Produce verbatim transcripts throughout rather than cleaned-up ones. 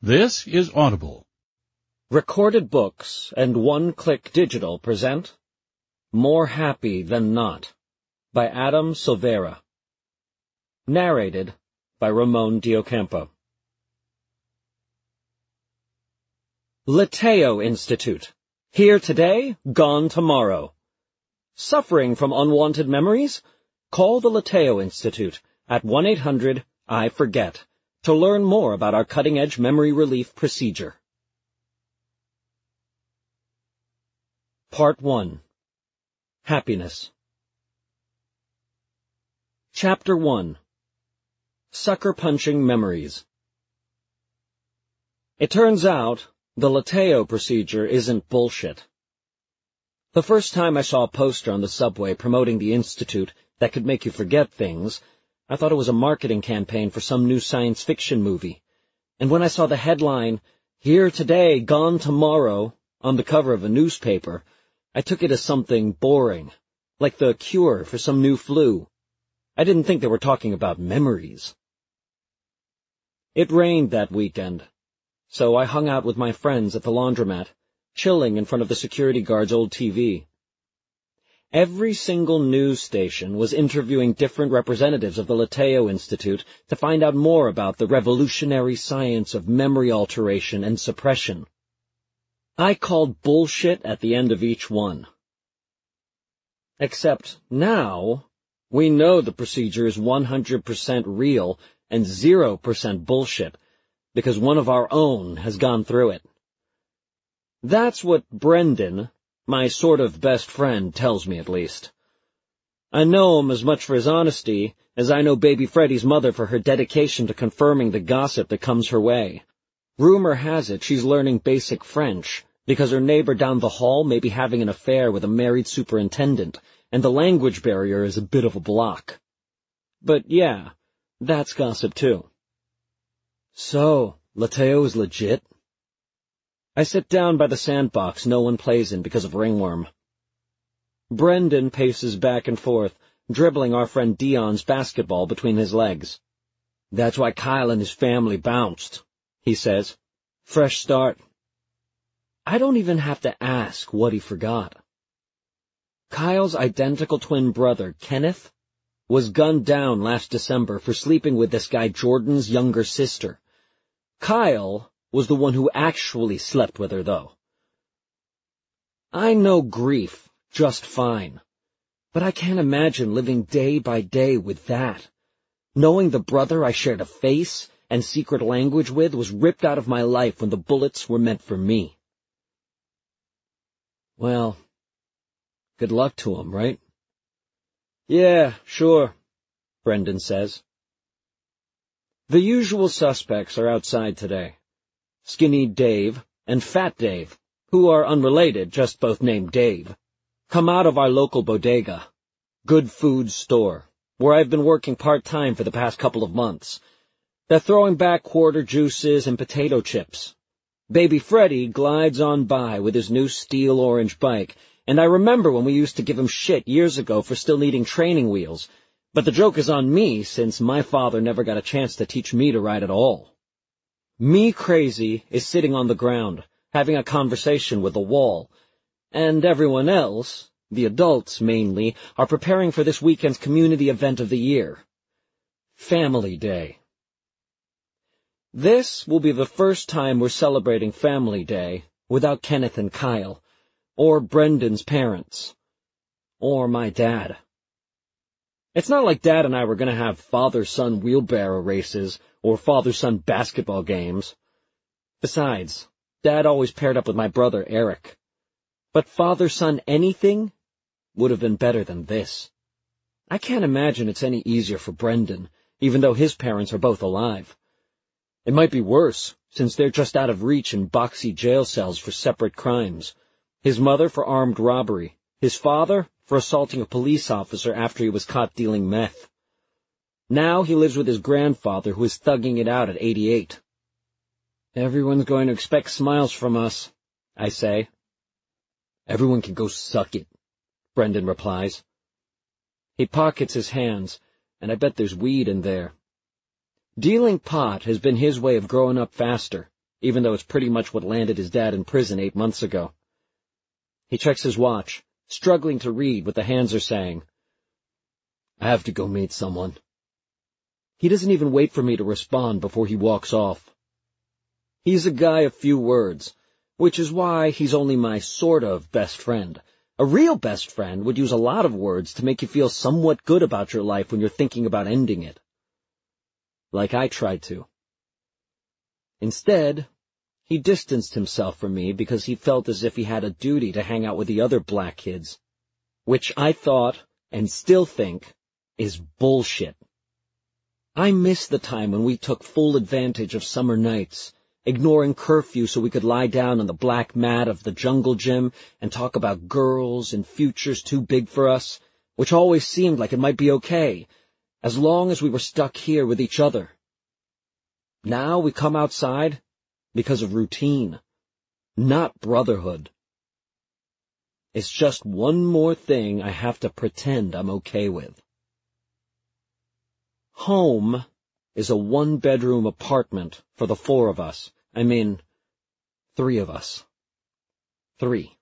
This is Audible. Recorded Books and One Click Digital present More Happy Than Not by Adam Silvera. Narrated by Ramon Diocampo. Lateo Institute. Here today, gone tomorrow. Suffering from unwanted memories? Call the Lateo Institute at one eight hundred I forget to learn more about our cutting-edge memory relief procedure. Part one. Happiness. Chapter one. Sucker-punching memories. It turns out the Lateo procedure isn't bullshit. The first time I saw a poster on the subway promoting the institute that could make you forget things, I thought it was a marketing campaign for some new science fiction movie. And when I saw the headline, "Here today, gone tomorrow," on the cover of a newspaper, I took it as something boring, like the cure for some new flu. I didn't think they were talking about memories. It rained that weekend, so I hung out with my friends at the laundromat, chilling in front of the security guard's old T V. Every single news station was interviewing different representatives of the Lateo Institute to find out more about the revolutionary science of memory alteration and suppression. I called bullshit at the end of each one. Except now, we know the procedure is one hundred percent real and zero percent bullshit, because one of our own has gone through it. That's what Brendan, my sort of best friend, tells me at least. I know him as much for his honesty as I know baby Freddie's mother for her dedication to confirming the gossip that comes her way. Rumor has it she's learning basic French because her neighbor down the hall may be having an affair with a married superintendent, and the language barrier is a bit of a block. But yeah, that's gossip too. So, Lateo is legit? I sit down by the sandbox no one plays in because of ringworm. Brendan paces back and forth, dribbling our friend Dion's basketball between his legs. "That's why Kyle and his family bounced," he says. "Fresh start." I don't even have to ask what he forgot. Kyle's identical twin brother, Kenneth, was gunned down last December for sleeping with this guy Jordan's younger sister. Kyle was the one who actually slept with her, though. I know grief just fine, but I can't imagine living day by day with that, knowing the brother I shared a face and secret language with was ripped out of my life when the bullets were meant for me. Well, good luck to him, right? Yeah, sure, Brendan says. The usual suspects are outside today. Skinny Dave and Fat Dave, who are unrelated, just both named Dave, come out of our local bodega, Good Food Store, where I've been working part-time for the past couple of months. They're throwing back quarter juices and potato chips. Baby Freddie glides on by with his new steel orange bike, and I remember when we used to give him shit years ago for still needing training wheels, but the joke is on me since my father never got a chance to teach me to ride at all. Me Crazy is sitting on the ground, having a conversation with the wall, and everyone else, the adults mainly, are preparing for this weekend's community event of the year, Family Day. This will be the first time we're celebrating Family Day without Kenneth and Kyle, or Brendan's parents, or my dad. It's not like Dad and I were going to have father-son wheelbarrow races or father-son basketball games. Besides, Dad always paired up with my brother Eric. But father-son anything would have been better than this. I can't imagine it's any easier for Brendan, even though his parents are both alive. It might be worse, since they're just out of reach in boxy jail cells for separate crimes. His mother for armed robbery, his father for assaulting a police officer after he was caught dealing meth. Now he lives with his grandfather, who is thugging it out at eighty-eight. Everyone's going to expect smiles from us, I say. Everyone can go suck it, Brendan replies. He pockets his hands, and I bet there's weed in there. Dealing pot has been his way of growing up faster, even though it's pretty much what landed his dad in prison eight months ago. He checks his watch, struggling to read what the hands are saying. I have to go meet someone. He doesn't even wait for me to respond before he walks off. He's a guy of few words, which is why he's only my sort of best friend. A real best friend would use a lot of words to make you feel somewhat good about your life when you're thinking about ending it. Like I tried to. Instead, he distanced himself from me because he felt as if he had a duty to hang out with the other black kids, which I thought, and still think, is bullshit. I miss the time when we took full advantage of summer nights, ignoring curfew so we could lie down on the black mat of the jungle gym and talk about girls and futures too big for us, which always seemed like it might be okay, as long as we were stuck here with each other. Now we come outside because of routine, not brotherhood. It's just one more thing I have to pretend I'm okay with. Home is a one-bedroom apartment for the four of us. I mean, three of us. Three.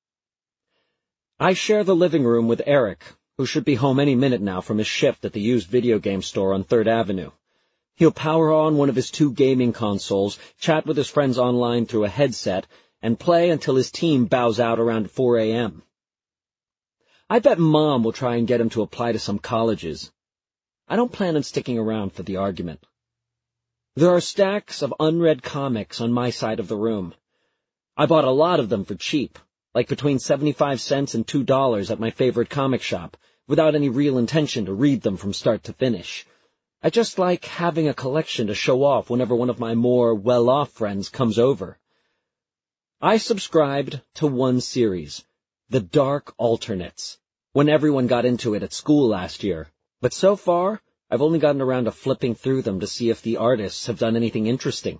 I share the living room with Eric, who should be home any minute now from his shift at the used video game store on Third Avenue. He'll power on one of his two gaming consoles, chat with his friends online through a headset, and play until his team bows out around four a m I bet Mom will try and get him to apply to some colleges. I don't plan on sticking around for the argument. There are stacks of unread comics on my side of the room. I bought a lot of them for cheap, like between seventy-five cents and two dollars at my favorite comic shop, without any real intention to read them from start to finish. I just like having a collection to show off whenever one of my more well-off friends comes over. I subscribed to one series, The Dark Alternates, when everyone got into it at school last year, but so far, I've only gotten around to flipping through them to see if the artists have done anything interesting.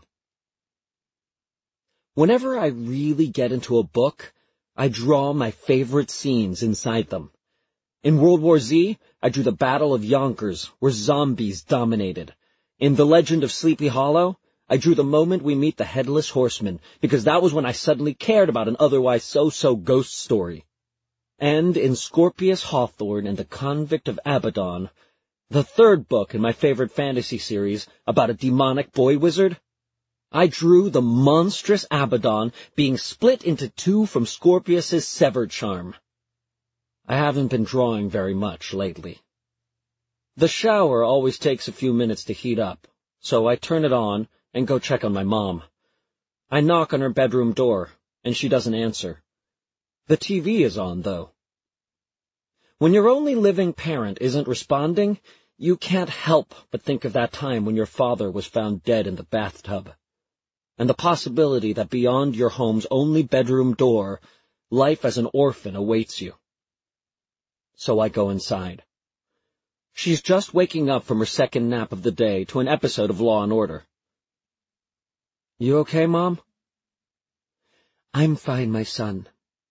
Whenever I really get into a book, I draw my favorite scenes inside them. In World War Z, I drew the Battle of Yonkers, where zombies dominated. In The Legend of Sleepy Hollow, I drew the moment we meet the Headless Horseman, because that was when I suddenly cared about an otherwise so-so ghost story. And in Scorpius Hawthorne and the Convict of Abaddon, the third book in my favorite fantasy series about a demonic boy wizard, I drew the monstrous Abaddon being split into two from Scorpius's severed charm. I haven't been drawing very much lately. The shower always takes a few minutes to heat up, so I turn it on and go check on my mom. I knock on her bedroom door, and she doesn't answer. The T V is on, though. When your only living parent isn't responding, you can't help but think of that time when your father was found dead in the bathtub, and the possibility that beyond your home's only bedroom door, life as an orphan awaits you. So I go inside. She's just waking up from her second nap of the day to an episode of Law and Order. You okay, Mom? I'm fine, my son.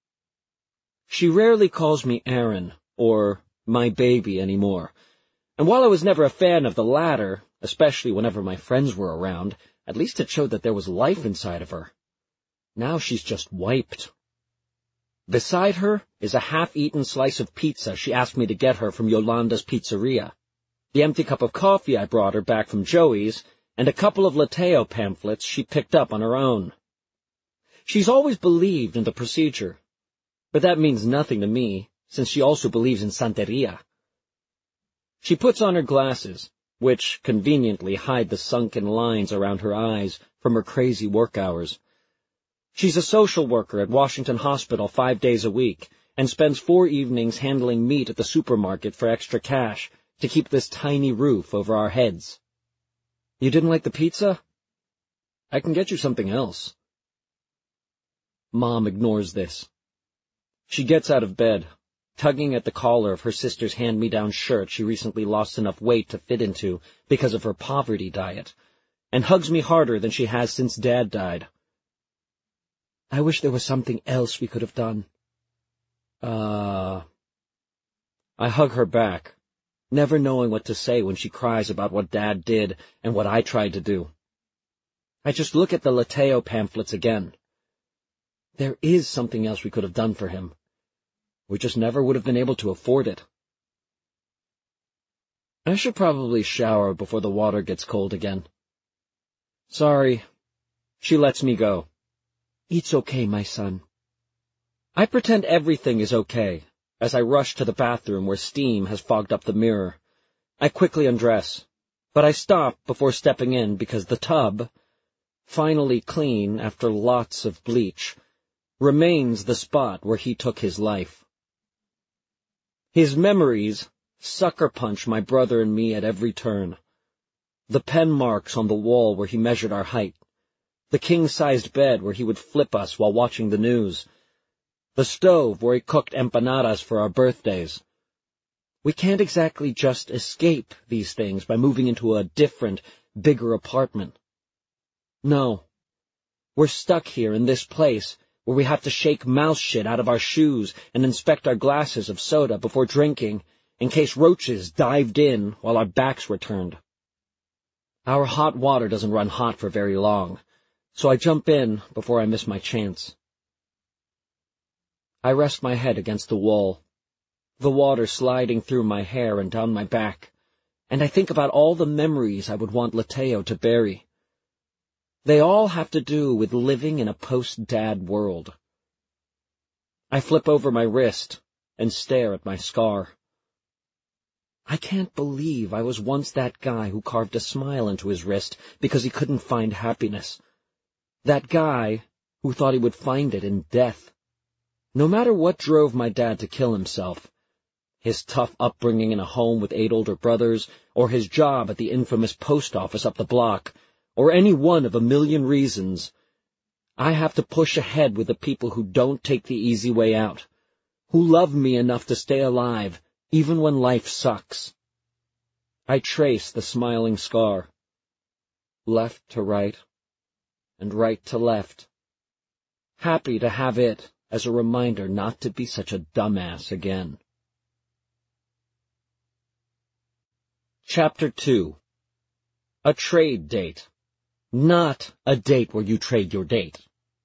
She rarely calls me Aaron or my baby anymore, and while I was never a fan of the latter, especially whenever my friends were around, at least it showed that there was life inside of her. Now she's just wiped. Beside her is a half-eaten slice of pizza she asked me to get her from Yolanda's Pizzeria, the empty cup of coffee I brought her back from Joey's, and a couple of Lateo pamphlets she picked up on her own. She's always believed in the procedure, but that means nothing to me, since she also believes in Santeria. She puts on her glasses, which conveniently hide the sunken lines around her eyes from her crazy work hours. She's a social worker at Washington Hospital five days a week, and spends four evenings handling meat at the supermarket for extra cash to keep this tiny roof over our heads. You didn't like the pizza? I can get you something else. Mom ignores this. She gets out of bed, tugging at the collar of her sister's hand-me-down shirt she recently lost enough weight to fit into because of her poverty diet, and hugs me harder than she has since Dad died. I wish there was something else we could have done. Uh... I hug her back, never knowing what to say when she cries about what Dad did and what I tried to do. I just look at the Lateo pamphlets again. There is something else we could have done for him. We just never would have been able to afford it. I should probably shower before the water gets cold again. Sorry. She lets me go. It's okay, my son. I pretend everything is okay, as I rush to the bathroom where steam has fogged up the mirror. I quickly undress, but I stop before stepping in because the tub, finally clean after lots of bleach, remains the spot where he took his life. His memories sucker punch my brother and me at every turn. The pen marks on the wall where he measured our height, the king-sized bed where he would flip us while watching the news, the stove where he cooked empanadas for our birthdays. We can't exactly just escape these things by moving into a different, bigger apartment. No, we're stuck here in this place where we have to shake mouse shit out of our shoes and inspect our glasses of soda before drinking, in case roaches dived in while our backs were turned. Our hot water doesn't run hot for very long, so I jump in before I miss my chance. I rest my head against the wall, the water sliding through my hair and down my back, and I think about all the memories I would want Lateo to bury. They all have to do with living in a post-dad world. I flip over my wrist and stare at my scar. I can't believe I was once that guy who carved a smile into his wrist because he couldn't find happiness. That guy who thought he would find it in death. No matter what drove my dad to kill himself, his tough upbringing in a home with eight older brothers, or his job at the infamous post office up the block, or any one of a million reasons, I have to push ahead with the people who don't take the easy way out, who love me enough to stay alive, even when life sucks. I trace the smiling scar, left to right, and right to left, happy to have it as a reminder not to be such a dumbass again. Chapter two. A trade date. Not a date where you trade your date.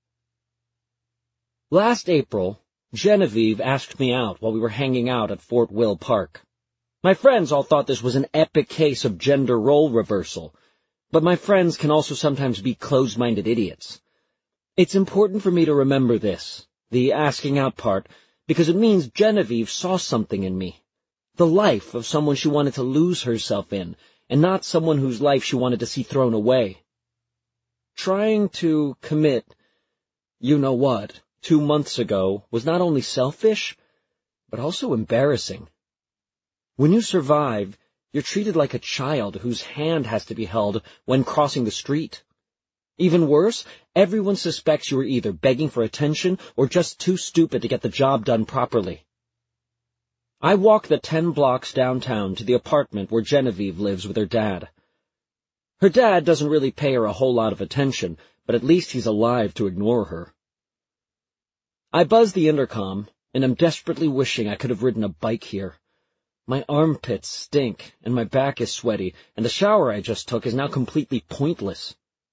Last April, Genevieve asked me out while we were hanging out at Fort Will Park. My friends all thought this was an epic case of gender role reversal, but my friends can also sometimes be closed-minded idiots. It's important for me to remember this, the asking out part, because it means Genevieve saw something in me, the life of someone she wanted to lose herself in, and not someone whose life she wanted to see thrown away. Trying to commit, you know what, two months ago was not only selfish, but also embarrassing. When you survive, you're treated like a child whose hand has to be held when crossing the street. Even worse, everyone suspects you are either begging for attention or just too stupid to get the job done properly. I walk the ten blocks downtown to the apartment where Genevieve lives with her dad. Her dad doesn't really pay her a whole lot of attention, but at least he's alive to ignore her. I buzz the intercom, and am desperately wishing I could have ridden a bike here. My armpits stink, and my back is sweaty, and the shower I just took is now completely pointless.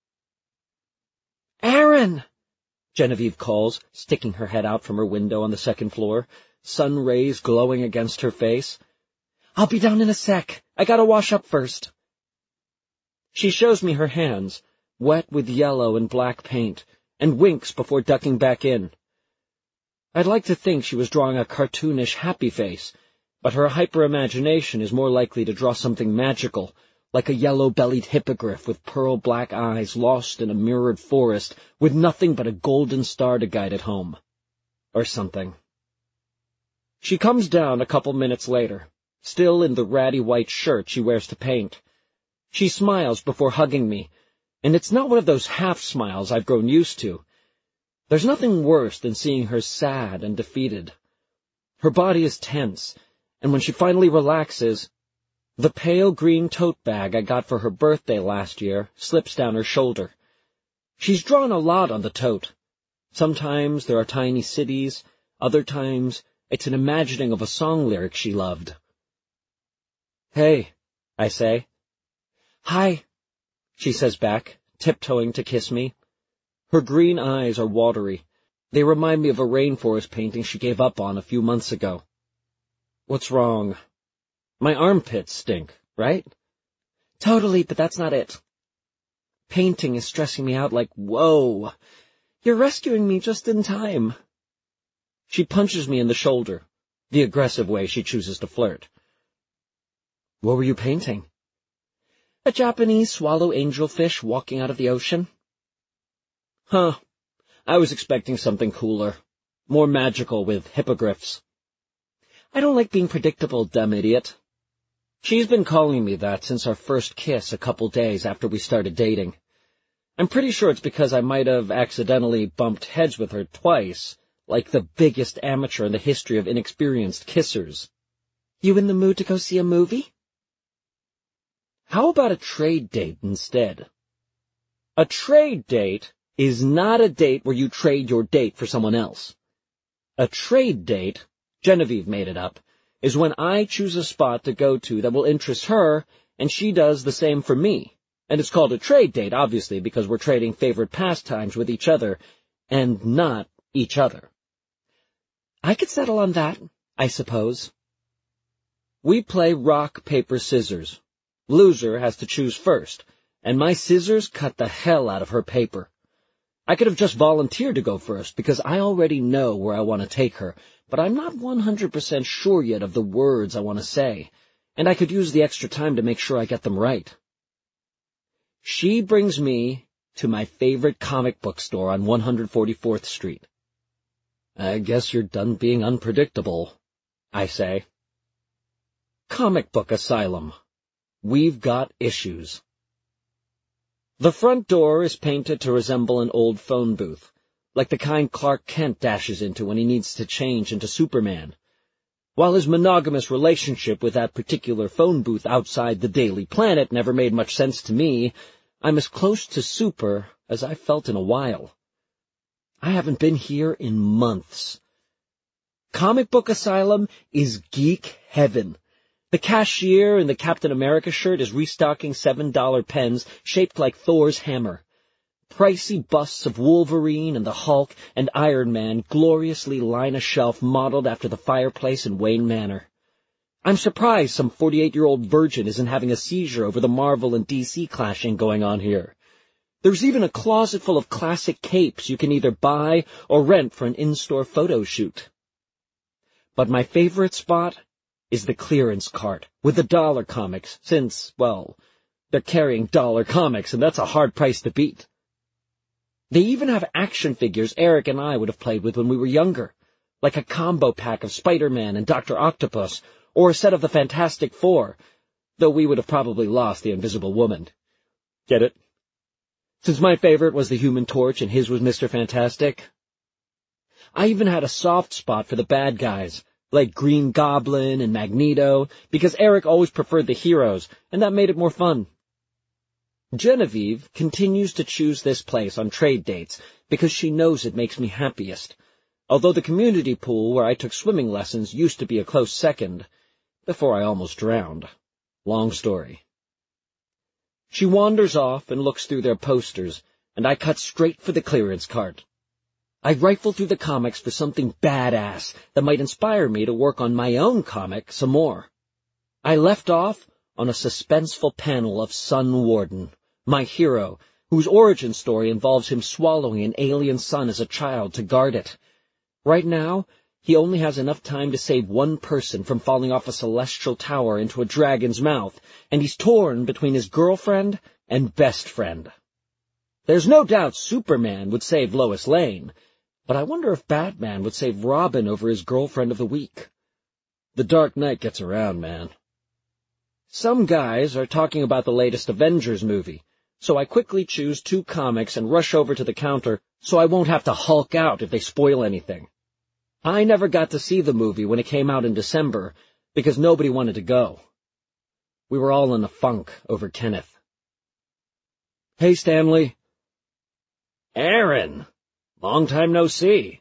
"Aaron!" Genevieve calls, sticking her head out from her window on the second floor, sun rays glowing against her face. "I'll be down in a sec. I gotta wash up first." She shows me her hands, wet with yellow and black paint, and winks before ducking back in. I'd like to think she was drawing a cartoonish happy face, but her hyper-imagination is more likely to draw something magical, like a yellow-bellied hippogriff with pearl-black eyes lost in a mirrored forest with nothing but a golden star to guide it home. Or something. She comes down a couple minutes later, still in the ratty white shirt she wears to paint. She smiles before hugging me, and it's not one of those half-smiles I've grown used to. There's nothing worse than seeing her sad and defeated. Her body is tense, and when she finally relaxes, the pale green tote bag I got for her birthday last year slips down her shoulder. She's drawn a lot on the tote. Sometimes there are tiny cities, other times it's an imagining of a song lyric she loved. "Hey," I say. "Hi," she says back, tiptoeing to kiss me. Her green eyes are watery. They remind me of a rainforest painting she gave up on a few months ago. What's wrong? My armpits stink, right? Totally, but that's not it. Painting is stressing me out like, whoa, you're rescuing me just in time. She punches me in the shoulder, the aggressive way she chooses to flirt. What were you painting? A Japanese swallow angelfish walking out of the ocean. Huh, I was expecting something cooler, more magical with hippogriffs. I don't like being predictable, dumb idiot. She's been calling me that since our first kiss a couple days after we started dating. I'm pretty sure it's because I might have accidentally bumped heads with her twice, like the biggest amateur in the history of inexperienced kissers. You in the mood to go see a movie? How about a trade date instead? A trade date is not a date where you trade your date for someone else. A trade date, Genevieve made it up, is when I choose a spot to go to that will interest her, and she does the same for me. And it's called a trade date, obviously, because we're trading favorite pastimes with each other, and not each other. I could settle on that, I suppose. We play rock, paper, scissors. Loser has to choose first, and my scissors cut the hell out of her paper. I could have just volunteered to go first, because I already know where I want to take her, but I'm not one hundred percent sure yet of the words I want to say, and I could use the extra time to make sure I get them right. She brings me to my favorite comic book store on one hundred forty-fourth Street. I guess you're done being unpredictable, I say. Comic Book Asylum. We've got issues. The front door is painted to resemble an old phone booth, like the kind Clark Kent dashes into when he needs to change into Superman. While his monogamous relationship with that particular phone booth outside the Daily Planet never made much sense to me, I'm as close to super as I've felt in a while. I haven't been here in months. Comic Book Asylum is geek heaven. The cashier in the Captain America shirt is restocking seven dollar pens shaped like Thor's hammer. Pricey busts of Wolverine and the Hulk and Iron Man gloriously line a shelf modeled after the fireplace in Wayne Manor. I'm surprised some forty-eight-year-old virgin isn't having a seizure over the Marvel and D C clashing going on here. There's even a closet full of classic capes you can either buy or rent for an in-store photo shoot. But my favorite spot is the clearance cart with the dollar comics, since, well, they're carrying dollar comics, and that's a hard price to beat. They even have action figures Eric and I would have played with when we were younger, like a combo pack of Spider-Man and Doctor Octopus, or a set of the Fantastic Four, though we would have probably lost the Invisible Woman. Get it? Since my favorite was the Human Torch and his was Mister Fantastic. I even had a soft spot for the bad guys, like Green Goblin and Magneto, because Eric always preferred the heroes, and that made it more fun. Genevieve continues to choose this place on trade dates because she knows it makes me happiest, although the community pool where I took swimming lessons used to be a close second, before I almost drowned. Long story. She wanders off and looks through their posters, and I cut straight for the clearance cart. I rifle through the comics for something badass that might inspire me to work on my own comic some more. I left off on a suspenseful panel of Sun Warden, my hero, whose origin story involves him swallowing an alien sun as a child to guard it. Right now, he only has enough time to save one person from falling off a celestial tower into a dragon's mouth, and he's torn between his girlfriend and best friend. There's no doubt Superman would save Lois Lane, but I wonder if Batman would save Robin over his girlfriend of the week. The Dark Knight gets around, man. Some guys are talking about the latest Avengers movie, so I quickly choose two comics and rush over to the counter so I won't have to hulk out if they spoil anything. I never got to see the movie when it came out in December because nobody wanted to go. We were all in a funk over Kenneth. Hey, Stanley. Aaron. Long time no see.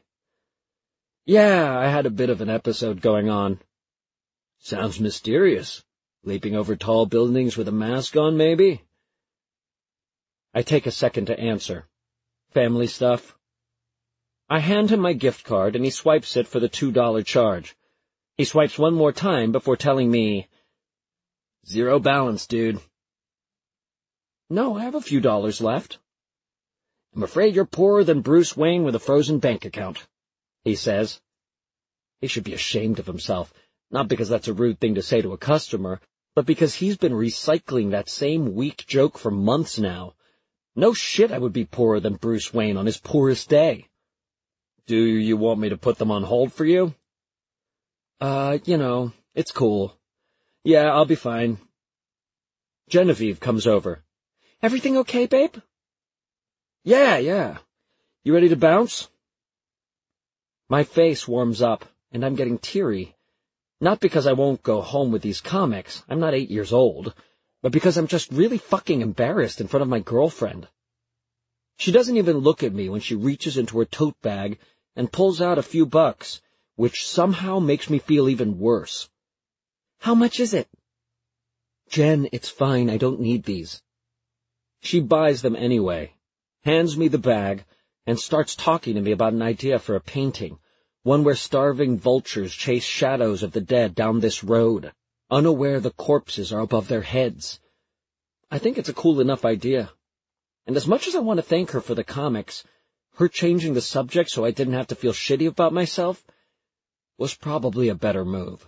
Yeah, I had a bit of an episode going on. Sounds mysterious. Leaping over tall buildings with a mask on, maybe? I take a second to answer. Family stuff. I hand him my gift card, and he swipes it for the two dollar charge. He swipes one more time before telling me, "Zero balance, dude." "No, I have a few dollars left." "I'm afraid you're poorer than Bruce Wayne with a frozen bank account," he says. He should be ashamed of himself, not because that's a rude thing to say to a customer, but because he's been recycling that same weak joke for months now. No shit I would be poorer than Bruce Wayne on his poorest day. "Do you want me to put them on hold for you?" Uh, you know, it's cool. Yeah, I'll be fine." Genevieve comes over. "Everything okay, babe?" Yeah, yeah. You ready to bounce?" My face warms up, and I'm getting teary. Not because I won't go home with these comics, I'm not eight years old, but because I'm just really fucking embarrassed in front of my girlfriend. She doesn't even look at me when she reaches into her tote bag and pulls out a few bucks, which somehow makes me feel even worse. "How much is it?" "Jen, it's fine, I don't need these." She buys them anyway, hands me the bag, and starts talking to me about an idea for a painting, one where starving vultures chase shadows of the dead down this road, unaware the corpses are above their heads. I think it's a cool enough idea. And as much as I want to thank her for the comics, her changing the subject so I didn't have to feel shitty about myself was probably a better move.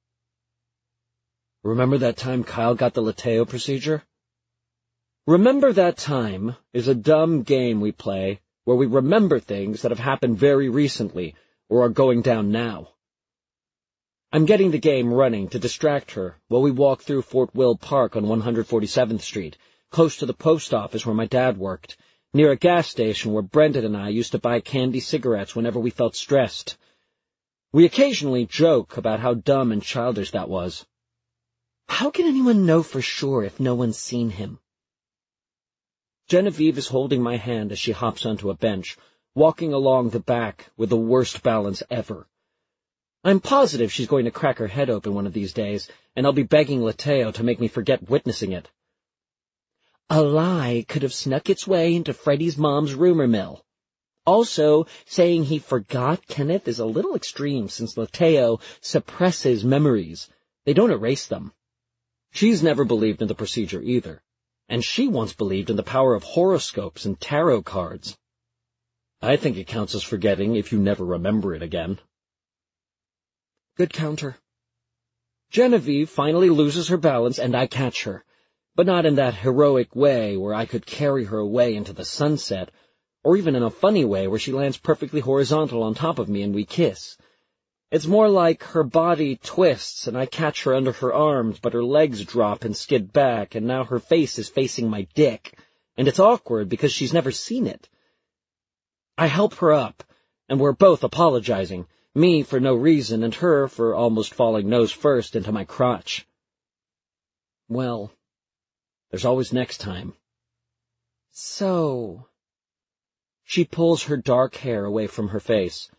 Remember that time Kyle got the Lateo procedure? Remember That Time is a dumb game we play where we remember things that have happened very recently or are going down now. I'm getting the game running to distract her while we walk through Fort Will Park on one forty-seventh Street, close to the post office where my dad worked, near a gas station where Brendan and I used to buy candy cigarettes whenever we felt stressed. We occasionally joke about how dumb and childish that was. How can anyone know for sure if no one's seen him? Genevieve is holding my hand as she hops onto a bench, walking along the back with the worst balance ever. I'm positive she's going to crack her head open one of these days, and I'll be begging Lateo to make me forget witnessing it. A lie could have snuck its way into Freddie's mom's rumor mill. Also, saying he forgot Kenneth is a little extreme since Lateo suppresses memories. They don't erase them. She's never believed in the procedure either, and she once believed in the power of horoscopes and tarot cards. I think it counts as forgetting if you never remember it again. Good counter. Genevieve finally loses her balance and I catch her, but not in that heroic way where I could carry her away into the sunset, or even in a funny way where she lands perfectly horizontal on top of me and we kiss. It's more like her body twists and I catch her under her arms, but her legs drop and skid back, and now her face is facing my dick, and it's awkward because she's never seen it. I help her up, and we're both apologizing, me for no reason and her for almost falling nose first into my crotch. Well, there's always next time. So... She pulls her dark hair away from her face.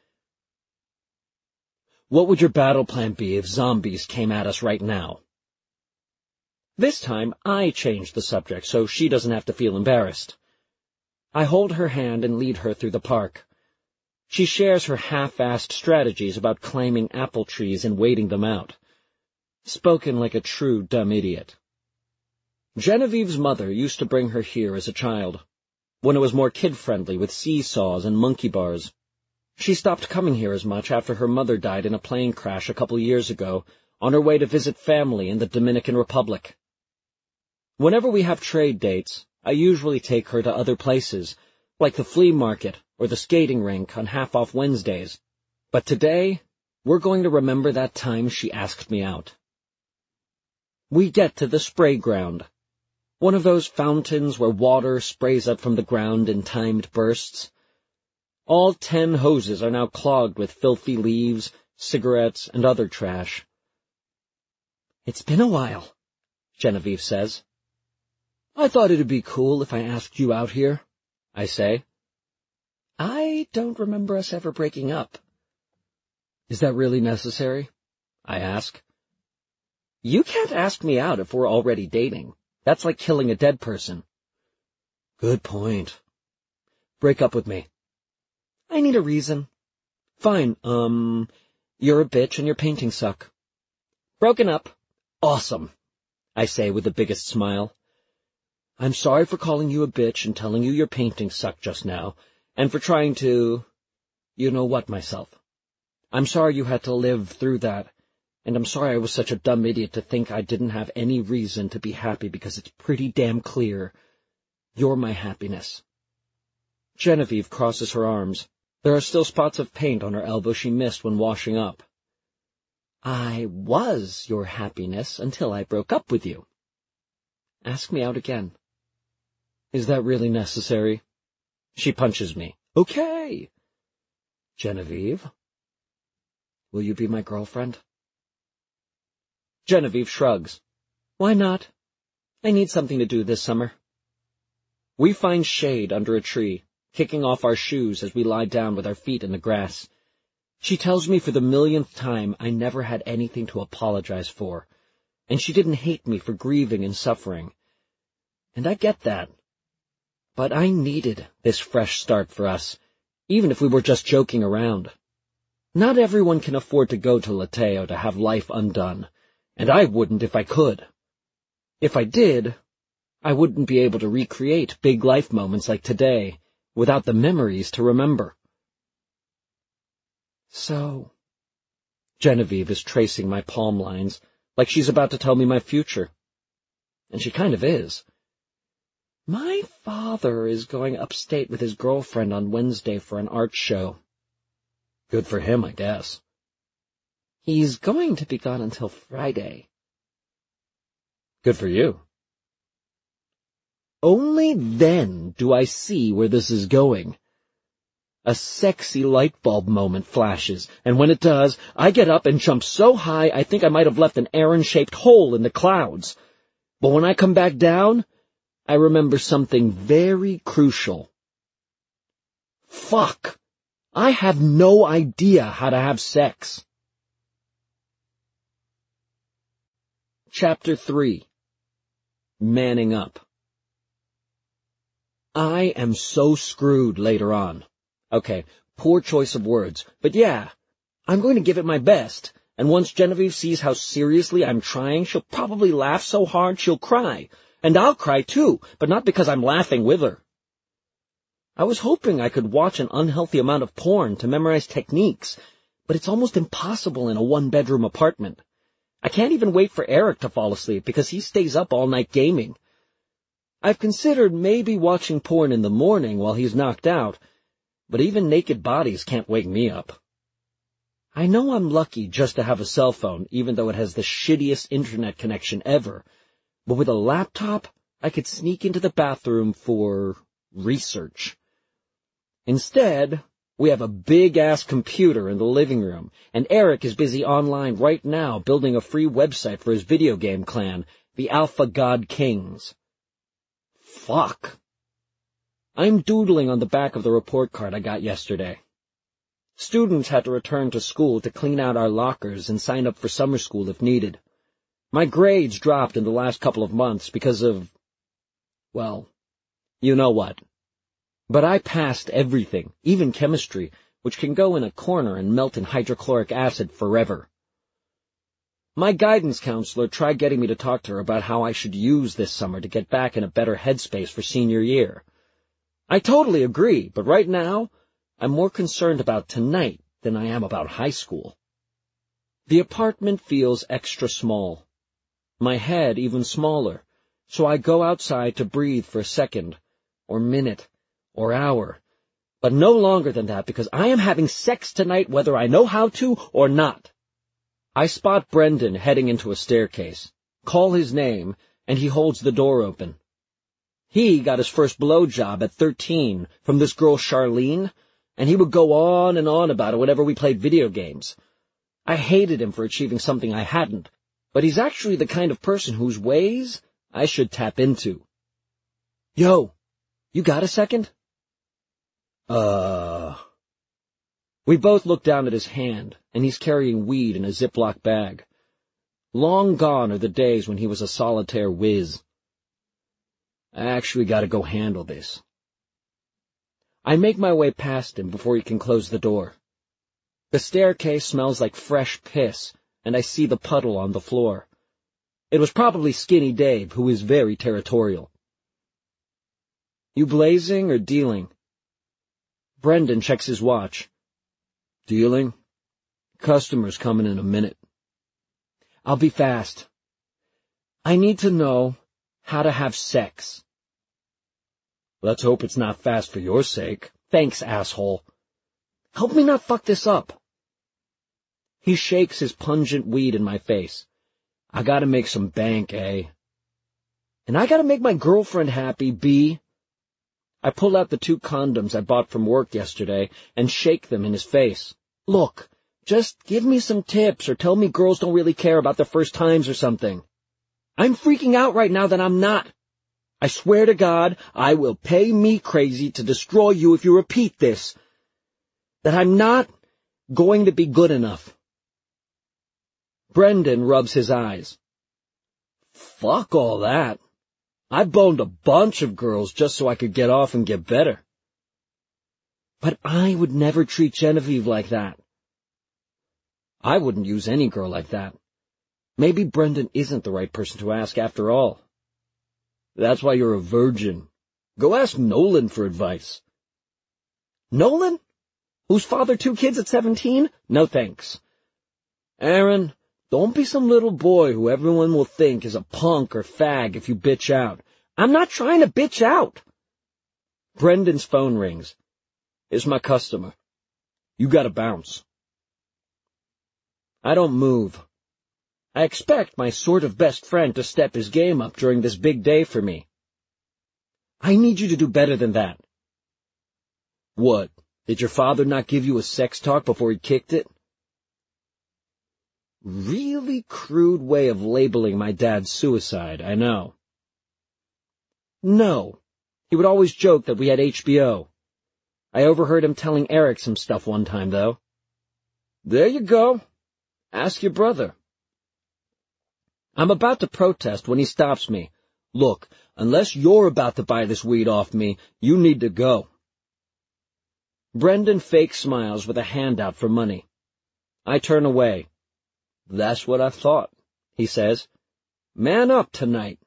What would your battle plan be if zombies came at us right now? This time, I change the subject so she doesn't have to feel embarrassed. I hold her hand and lead her through the park. She shares her half-assed strategies about climbing apple trees and waiting them out. Spoken like a true dumb idiot. Genevieve's mother used to bring her here as a child, when it was more kid-friendly with seesaws and monkey bars. She stopped coming here as much after her mother died in a plane crash a couple years ago, on her way to visit family in the Dominican Republic. Whenever we have trade dates, I usually take her to other places, like the flea market or the skating rink on half-off Wednesdays. But today, we're going to remember that time she asked me out. We get to the spray ground, one of those fountains where water sprays up from the ground in timed bursts. All ten hoses are now clogged with filthy leaves, cigarettes, and other trash. It's been a while, Genevieve says. I thought it'd be cool if I asked you out here, I say. I don't remember us ever breaking up. Is that really necessary? I ask. You can't ask me out if we're already dating. That's like killing a dead person. Good point. Break up with me. I need a reason. Fine, um, you're a bitch and your paintings suck. Broken up. Awesome, I say with the biggest smile. I'm sorry for calling you a bitch and telling you your paintings suck just now, and for trying to, you know what, myself. I'm sorry you had to live through that, and I'm sorry I was such a dumb idiot to think I didn't have any reason to be happy because it's pretty damn clear you're my happiness. Genevieve crosses her arms. There are still spots of paint on her elbow she missed when washing up. I was your happiness until I broke up with you. Ask me out again. Is that really necessary? She punches me. Okay. Genevieve, will you be my girlfriend? Genevieve shrugs. Why not? I need something to do this summer. We find shade under a tree, kicking off our shoes as we lie down with our feet in the grass. She tells me for the millionth time I never had anything to apologize for, and she didn't hate me for grieving and suffering. And I get that. But I needed this fresh start for us, even if we were just joking around. Not everyone can afford to go to Lateo to have life undone, and I wouldn't if I could. If I did, I wouldn't be able to recreate big life moments like today without the memories to remember. So, Genevieve is tracing my palm lines like she's about to tell me my future. And she kind of is. My father is going upstate with his girlfriend on Wednesday for an art show. Good for him, I guess. He's going to be gone until Friday. Good for you. Only then do I see where this is going. A sexy light bulb moment flashes, and when it does, I get up and jump so high I think I might have left an Aaron-shaped hole in the clouds. But when I come back down, I remember something very crucial. Fuck! I have no idea how to have sex. Chapter three. Manning Up. I am so screwed later on. Okay, poor choice of words, but yeah, I'm going to give it my best, and once Genevieve sees how seriously I'm trying, she'll probably laugh so hard she'll cry, and I'll cry too, but not because I'm laughing with her. I was hoping I could watch an unhealthy amount of porn to memorize techniques, but it's almost impossible in a one-bedroom apartment. I can't even wait for Eric to fall asleep because he stays up all night gaming. I've considered maybe watching porn in the morning while he's knocked out, but even naked bodies can't wake me up. I know I'm lucky just to have a cell phone, even though it has the shittiest internet connection ever, but with a laptop, I could sneak into the bathroom for research. Instead, we have a big-ass computer in the living room, and Eric is busy online right now building a free website for his video game clan, the Alpha God Kings. Fuck. I'm doodling on the back of the report card I got yesterday. Students had to return to school to clean out our lockers and sign up for summer school if needed. My grades dropped in the last couple of months because of, well, you know what. But I passed everything, even chemistry, which can go in a corner and melt in hydrochloric acid forever. My guidance counselor tried getting me to talk to her about how I should use this summer to get back in a better headspace for senior year. I totally agree, but right now, I'm more concerned about tonight than I am about high school. The apartment feels extra small. My head even smaller, so I go outside to breathe for a second, or minute, or hour, but no longer than that because I am having sex tonight whether I know how to or not. I spot Brendan heading into a staircase, call his name, and he holds the door open. He got his first blowjob at thirteen from this girl Charlene, and he would go on and on about it whenever we played video games. I hated him for achieving something I hadn't, but he's actually the kind of person whose ways I should tap into. Yo, you got a second? Uh... We both look down at his hand, and he's carrying weed in a Ziploc bag. Long gone are the days when he was a solitaire whiz. I actually gotta go handle this. I make my way past him before he can close the door. The staircase smells like fresh piss, and I see the puddle on the floor. It was probably Skinny Dave, who is very territorial. You blazing or dealing? Brendan checks his watch. Dealing? Customer's coming in a minute. I'll be fast. I need to know how to have sex. Let's hope it's not fast for your sake. Thanks, asshole. Help me not fuck this up. He shakes his pungent weed in my face. I gotta make some bank, eh? And I gotta make my girlfriend happy, B. I pull out the two condoms I bought from work yesterday and shake them in his face. Look, just give me some tips or tell me girls don't really care about their first times or something. I'm freaking out right now that I'm not. I swear to God, I will pay me crazy to destroy you if you repeat this. That I'm not going to be good enough. Brendan rubs his eyes. Fuck all that. I boned a bunch of girls just so I could get off and get better. But I would never treat Genevieve like that. I wouldn't use any girl like that. Maybe Brendan isn't the right person to ask after all. That's why you're a virgin. Go ask Nolan for advice. Nolan? Who's fathered two kids at seventeen? No thanks. Aaron, don't be some little boy who everyone will think is a punk or fag if you bitch out. I'm not trying to bitch out. Brendan's phone rings. It's my customer. You gotta bounce. I don't move. I expect my sort of best friend to step his game up during this big day for me. I need you to do better than that. What? Did your father not give you a sex talk before he kicked it? Really crude way of labeling my dad's suicide, I know. No. He would always joke that we had H B O. I overheard him telling Eric some stuff one time, though. There you go. Ask your brother. I'm about to protest when he stops me. Look, unless you're about to buy this weed off me, you need to go. Brendan fake smiles with a handout for money. I turn away. That's what I thought, he says. Man up tonight.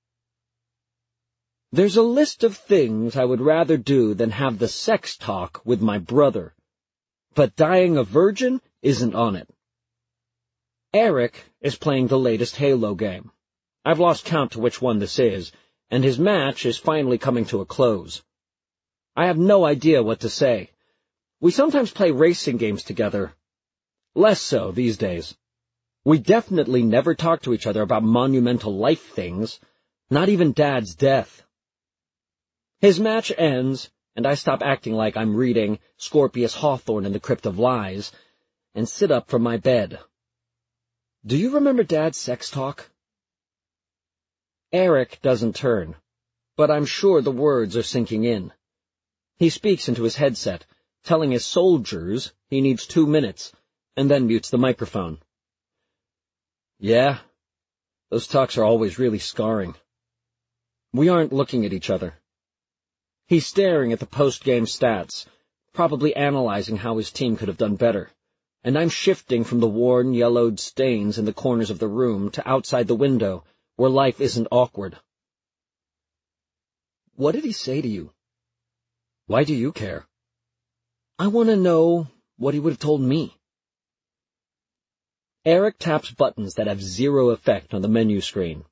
There's a list of things I would rather do than have the sex talk with my brother. But dying a virgin isn't on it. Eric is playing the latest Halo game. I've lost count to which one this is, and his match is finally coming to a close. I have no idea what to say. We sometimes play racing games together. Less so these days. We definitely never talk to each other about monumental life things, not even Dad's death. His match ends, and I stop acting like I'm reading Scorpius Hawthorne in the Crypt of Lies, and sit up from my bed. Do you remember Dad's sex talk? Eric doesn't turn, but I'm sure the words are sinking in. He speaks into his headset, telling his soldiers he needs two minutes, and then mutes the microphone. Yeah, those talks are always really scarring. We aren't looking at each other. He's staring at the post-game stats, probably analyzing how his team could have done better, and I'm shifting from the worn, yellowed stains in the corners of the room to outside the window, where life isn't awkward. What did he say to you? Why do you care? I want to know what he would have told me. Eric taps buttons that have zero effect on the menu screen.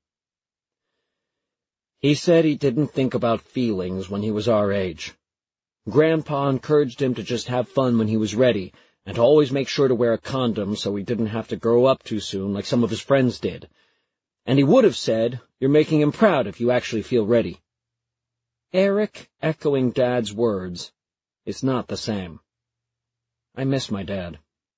He said he didn't think about feelings when he was our age. Grandpa encouraged him to just have fun when he was ready, and to always make sure to wear a condom so he didn't have to grow up too soon like some of his friends did. And he would have said, you're making him proud if you actually feel ready. Eric echoing Dad's words is not the same. I miss my dad.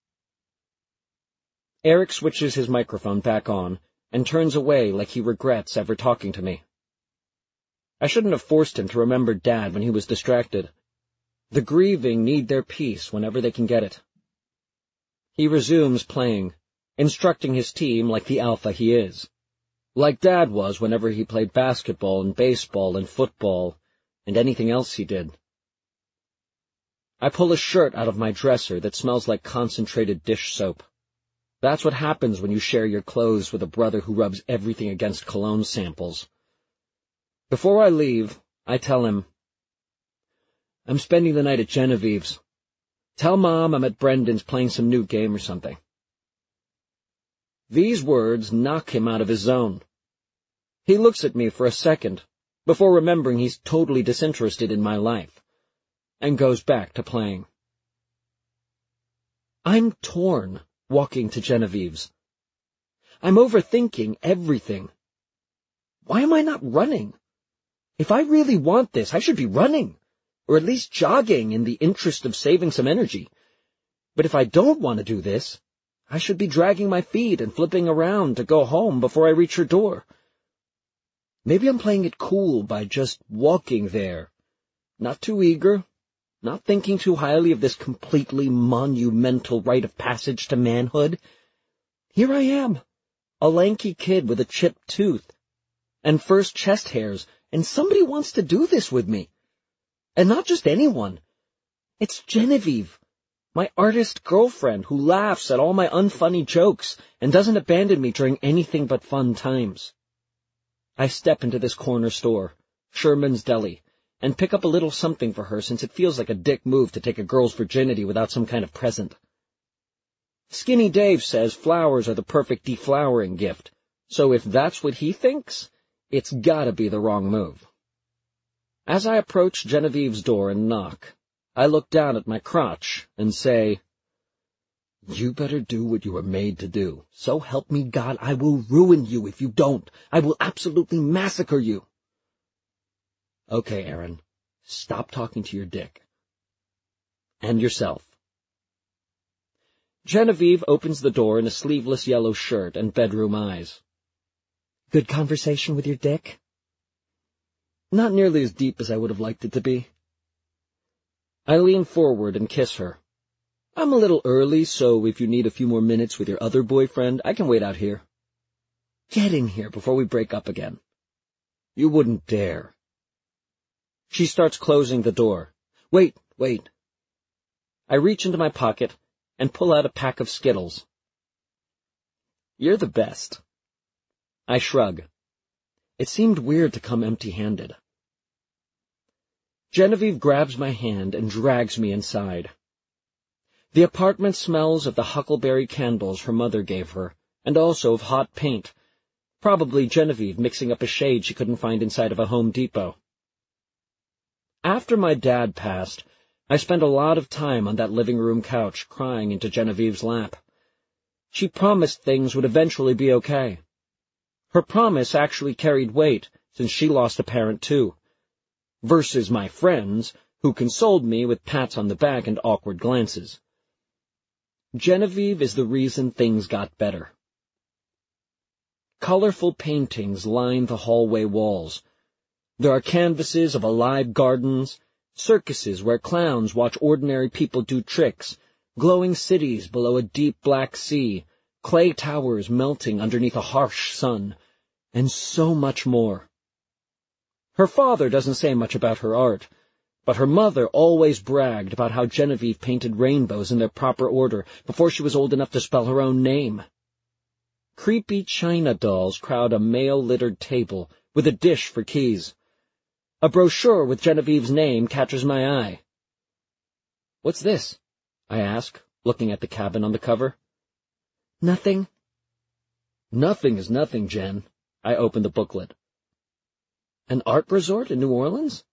Eric switches his microphone back on and turns away like he regrets ever talking to me. I shouldn't have forced him to remember Dad when he was distracted. The grieving need their peace whenever they can get it. He resumes playing, instructing his team like the alpha he is. like Dad was whenever he played basketball and baseball and football and anything else he did. I pull a shirt out of my dresser that smells like concentrated dish soap. That's what happens when you share your clothes with a brother who rubs everything against cologne samples. Before I leave, I tell him, I'm spending the night at Genevieve's. Tell Mom I'm at Brendan's playing some new game or something. These words knock him out of his zone. He looks at me for a second, before remembering he's totally disinterested in my life, and goes back to playing. I'm torn walking to Genevieve's. I'm overthinking everything. Why am I not running? If I really want this, I should be running, or at least jogging in the interest of saving some energy. But if I don't want to do this, I should be dragging my feet and flipping around to go home before I reach her door. Maybe I'm playing it cool by just walking there, not too eager, not thinking too highly of this completely monumental rite of passage to manhood. Here I am, a lanky kid with a chipped tooth, and first chest hairs, and somebody wants to do this with me. And not just anyone. It's Genevieve, my artist girlfriend who laughs at all my unfunny jokes and doesn't abandon me during anything but fun times. I step into this corner store, Sherman's Deli, and pick up a little something for her since it feels like a dick move to take a girl's virginity without some kind of present. Skinny Dave says flowers are the perfect deflowering gift, so if that's what he thinks, it's gotta be the wrong move. As I approach Genevieve's door and knock, I look down at my crotch and say, You better do what you were made to do. So help me God, I will ruin you if you don't. I will absolutely massacre you. Okay, Aaron, stop talking to your dick. And yourself. Genevieve opens the door in a sleeveless yellow shirt and bedroom eyes. Good conversation with your dick? Not nearly as deep as I would have liked it to be. I lean forward and kiss her. I'm a little early, so if you need a few more minutes with your other boyfriend, I can wait out here. Get in here before we break up again. You wouldn't dare. She starts closing the door. Wait, wait. I reach into my pocket and pull out a pack of Skittles. You're the best. I shrug. It seemed weird to come empty-handed. Genevieve grabs my hand and drags me inside. The apartment smells of the huckleberry candles her mother gave her, and also of hot paint, probably Genevieve mixing up a shade she couldn't find inside of a Home Depot. After my dad passed, I spent a lot of time on that living room couch crying into Genevieve's lap. She promised things would eventually be okay. Her promise actually carried weight, since she lost a parent too, versus my friends, who consoled me with pats on the back and awkward glances. Genevieve is the reason things got better. Colorful paintings line the hallway walls. There are canvases of alive gardens, circuses where clowns watch ordinary people do tricks, glowing cities below a deep black sea, clay towers melting underneath a harsh sun, and so much more. Her father doesn't say much about her art, but her mother always bragged about how Genevieve painted rainbows in their proper order before she was old enough to spell her own name. Creepy china dolls crowd a male-littered table with a dish for keys. A brochure with Genevieve's name catches my eye. What's this? I ask, looking at the cabin on the cover. Nothing. Nothing is nothing, Jen. I open the booklet. An art resort in New Orleans?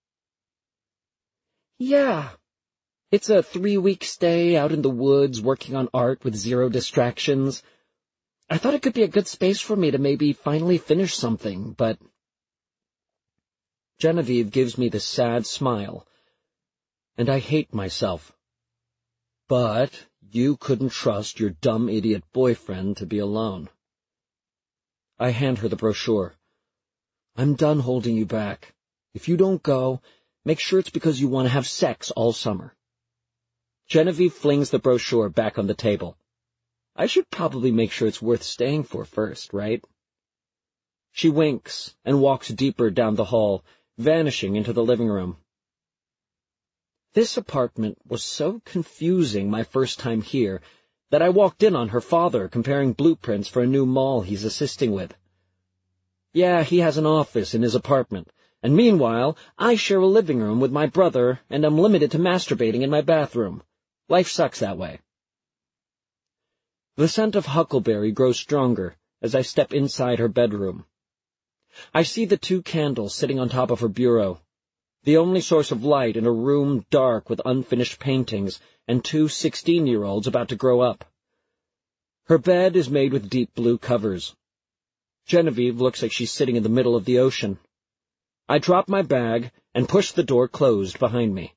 Yeah. It's a three-week stay out in the woods working on art with zero distractions. I thought it could be a good space for me to maybe finally finish something, but... Genevieve gives me the sad smile, and I hate myself. But you couldn't trust your dumb idiot boyfriend to be alone. I hand her the brochure. I'm done holding you back. If you don't go, make sure it's because you want to have sex all summer. Genevieve flings the brochure back on the table. I should probably make sure it's worth staying for first, right? She winks and walks deeper down the hall, vanishing into the living room. This apartment was so confusing my first time here that I walked in on her father comparing blueprints for a new mall he's assisting with. Yeah, he has an office in his apartment, and meanwhile, I share a living room with my brother and am limited to masturbating in my bathroom. Life sucks that way. The scent of huckleberry grows stronger as I step inside her bedroom. I see the two candles sitting on top of her bureau, the only source of light in a room dark with unfinished paintings and two sixteen-year-olds about to grow up. Her bed is made with deep blue covers. Genevieve looks like she's sitting in the middle of the ocean. I drop my bag and push the door closed behind me.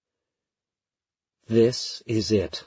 This is it.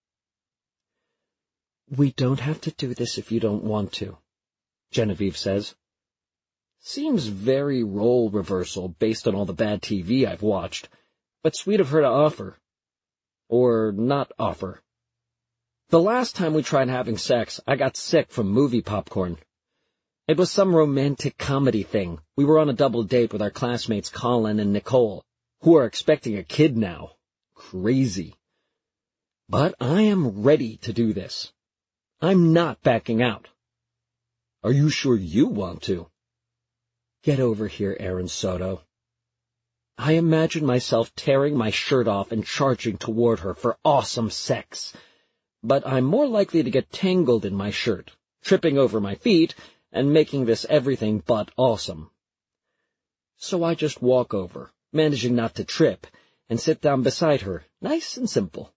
"We don't have to do this if you don't want to," Genevieve says. Seems very role reversal based on all the bad T V I've watched, but sweet of her to offer. Or not offer. The last time we tried having sex, I got sick from movie popcorn. It was some romantic comedy thing. We were on a double date with our classmates Colin and Nicole, who are expecting a kid now. Crazy. But I am ready to do this. I'm not backing out. Are you sure you want to? Get over here, Aaron Soto. I imagine myself tearing my shirt off and charging toward her for awesome sex. But I'm more likely to get tangled in my shirt, tripping over my feet, and making this everything but awesome. So I just walk over, managing not to trip, and sit down beside her, nice and simple.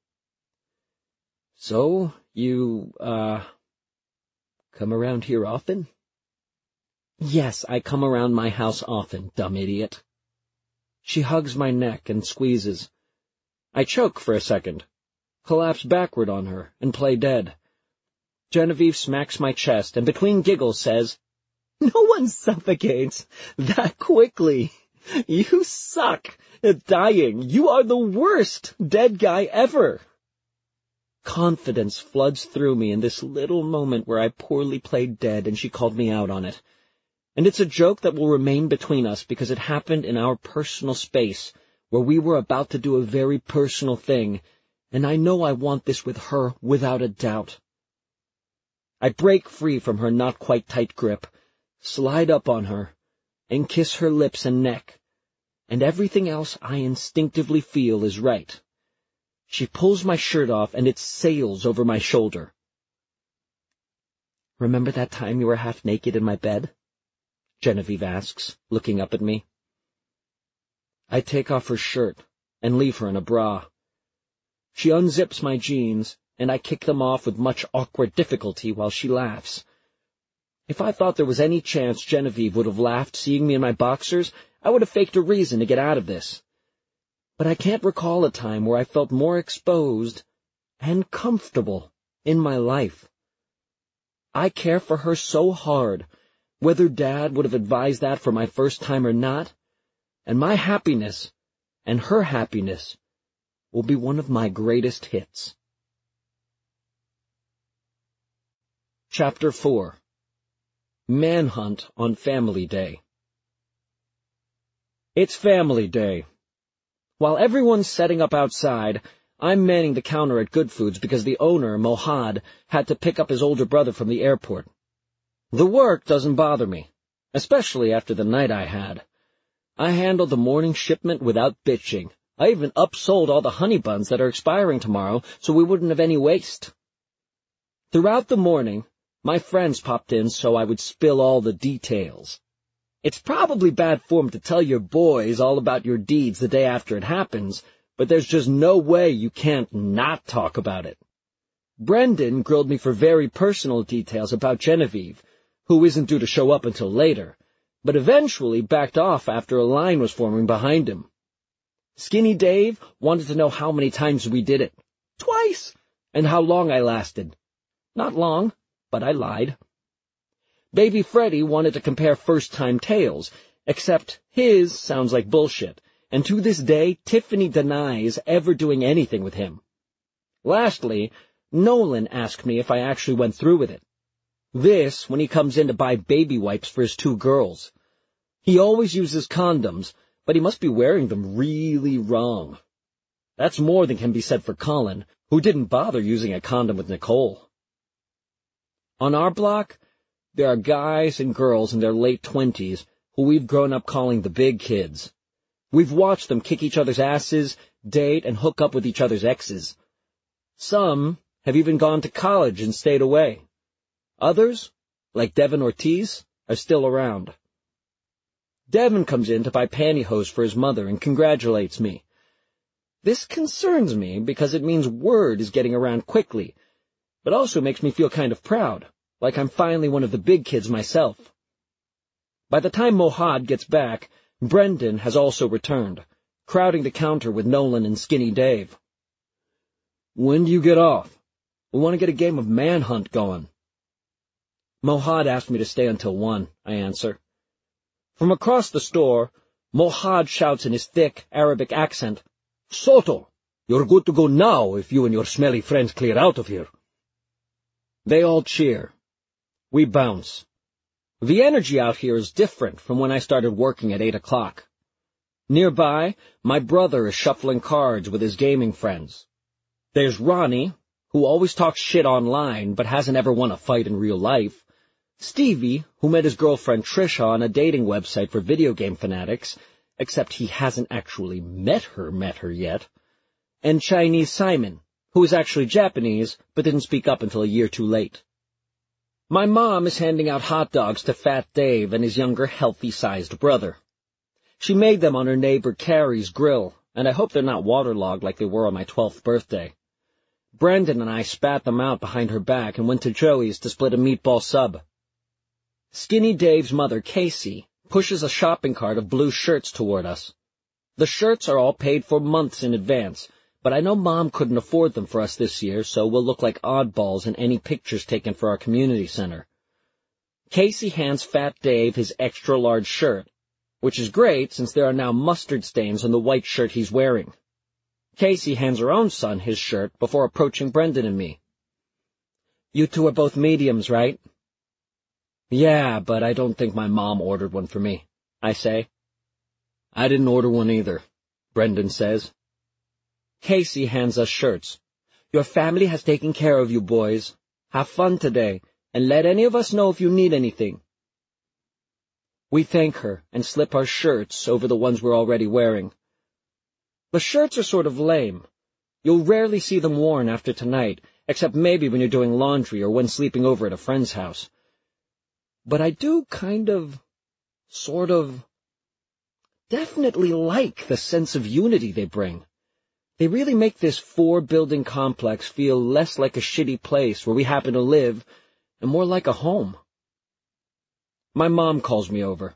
So, you, uh, come around here often? Yes, I come around my house often, dumb idiot. She hugs my neck and squeezes. I choke for a second, collapse backward on her, and play dead. Genevieve smacks my chest and between giggles says, "No one suffocates that quickly. You suck at dying. You are the worst dead guy ever." Confidence floods through me in this little moment where I poorly played dead and she called me out on it. And it's a joke that will remain between us because it happened in our personal space, where we were about to do a very personal thing, and I know I want this with her without a doubt. I break free from her not-quite-tight grip, slide up on her, and kiss her lips and neck, and everything else I instinctively feel is right. She pulls my shirt off, and it sails over my shoulder. "Remember that time you were half naked in my bed?" Genevieve asks, looking up at me. I take off her shirt and leave her in a bra. She unzips my jeans, and I kick them off with much awkward difficulty while she laughs. If I thought there was any chance Genevieve would have laughed seeing me in my boxers, I would have faked a reason to get out of this. But I can't recall a time where I felt more exposed and comfortable in my life. I care for her so hard, whether Dad would have advised that for my first time or not, and my happiness and her happiness will be one of my greatest hits. Chapter four. Manhunt on Family Day. It's Family Day. While everyone's setting up outside, I'm manning the counter at Good Foods because the owner, Mohad, had to pick up his older brother from the airport. The work doesn't bother me, especially after the night I had. I handled the morning shipment without bitching. I even upsold all the honey buns that are expiring tomorrow so we wouldn't have any waste. Throughout the morning, my friends popped in so I would spill all the details. It's probably bad form to tell your boys all about your deeds the day after it happens, but there's just no way you can't not talk about it. Brendan grilled me for very personal details about Genevieve, who isn't due to show up until later, but eventually backed off after a line was forming behind him. Skinny Dave wanted to know how many times we did it. Twice! And how long I lasted. Not long, but I lied. Baby Freddy wanted to compare first-time tales, except his sounds like bullshit, and to this day Tiffany denies ever doing anything with him. Lastly, Nolan asked me if I actually went through with it. This when he comes in to buy baby wipes for his two girls. He always uses condoms, but he must be wearing them really wrong. That's more than can be said for Colin, who didn't bother using a condom with Nicole. On our block, there are guys and girls in their late twenties who we've grown up calling the big kids. We've watched them kick each other's asses, date, and hook up with each other's exes. Some have even gone to college and stayed away. Others, like Devin Ortiz, are still around. Devin comes in to buy pantyhose for his mother and congratulates me. This concerns me because it means word is getting around quickly, but also makes me feel kind of proud, like I'm finally one of the big kids myself. By the time Mohad gets back, Brendan has also returned, crowding the counter with Nolan and Skinny Dave. When do you get off? We want to get a game of Manhunt going. Mohad asked me to stay until one, I answer. From across the store, Mohad shouts in his thick Arabic accent, Soto, you're good to go now if you and your smelly friends clear out of here. They all cheer. We bounce. The energy out here is different from when I started working at eight o'clock. Nearby, my brother is shuffling cards with his gaming friends. There's Ronnie, who always talks shit online but hasn't ever won a fight in real life. Stevie, who met his girlfriend Trisha on a dating website for video game fanatics, except he hasn't actually met her met her yet. And Chinese Simon, who is actually Japanese but didn't speak up until a year too late. My mom is handing out hot dogs to Fat Dave and his younger, healthy-sized brother. She made them on her neighbor Carrie's grill, and I hope they're not waterlogged like they were on my twelfth birthday. Brendan and I spat them out behind her back and went to Joey's to split a meatball sub. Skinny Dave's mother, Casey, pushes a shopping cart of blue shirts toward us. The shirts are all paid for months in advance, but I know Mom couldn't afford them for us this year, so we'll look like oddballs in any pictures taken for our community center. Casey hands Fat Dave his extra-large shirt, which is great since there are now mustard stains on the white shirt he's wearing. Casey hands her own son his shirt before approaching Brendan and me. You two are both mediums, right? Yeah, but I don't think my mom ordered one for me, I say. I didn't order one either, Brendan says. Casey hands us shirts. Your family has taken care of you, boys. Have fun today, and let any of us know if you need anything. We thank her and slip our shirts over the ones we're already wearing. The shirts are sort of lame. You'll rarely see them worn after tonight, except maybe when you're doing laundry or when sleeping over at a friend's house. But I do kind of, sort of, definitely like the sense of unity they bring. They really make this four-building complex feel less like a shitty place where we happen to live and more like a home. My mom calls me over.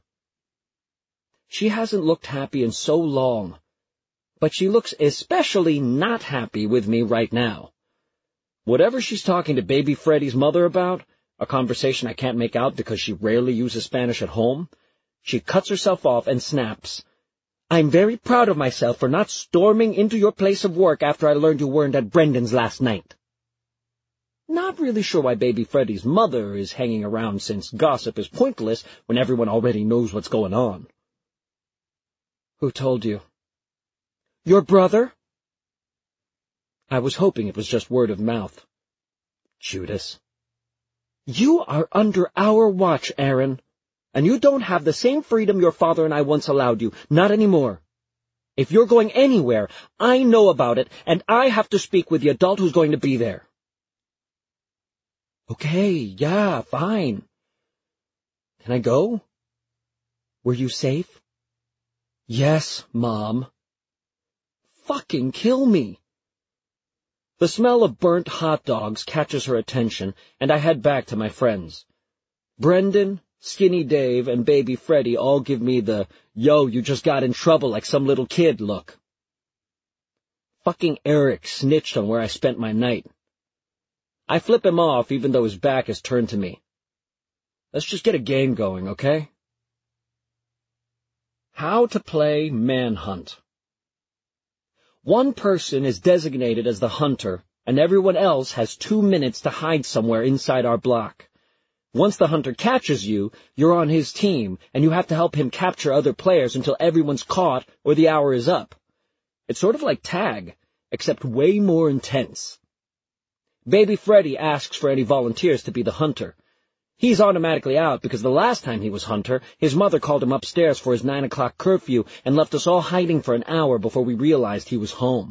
She hasn't looked happy in so long, but she looks especially not happy with me right now. Whatever she's talking to baby Freddy's mother about, a conversation I can't make out because she rarely uses Spanish at home, she cuts herself off and snaps, I'm very proud of myself for not storming into your place of work after I learned you weren't at Brendan's last night. Not really sure why baby Freddy's mother is hanging around since gossip is pointless when everyone already knows what's going on. Who told you? Your brother? I was hoping it was just word of mouth. Judas. You are under our watch, Aaron, and you don't have the same freedom your father and I once allowed you, not anymore. If you're going anywhere, I know about it, and I have to speak with the adult who's going to be there. Okay, yeah, fine. Can I go? Were you safe? Yes, Mom. Fucking kill me. The smell of burnt hot dogs catches her attention, and I head back to my friends. Brendan, Skinny Dave, and baby Freddy all give me the, yo, you just got in trouble like some little kid look. Fucking Eric snitched on where I spent my night. I flip him off even though his back is turned to me. Let's just get a game going, okay? How to play Manhunt. One person is designated as the hunter, and everyone else has two minutes to hide somewhere inside our block. Once the hunter catches you, you're on his team, and you have to help him capture other players until everyone's caught or the hour is up. It's sort of like tag, except way more intense. Baby Freddy asks for any volunteers to be the hunter. He's automatically out because the last time he was hunter, his mother called him upstairs for his nine o'clock curfew and left us all hiding for an hour before we realized he was home.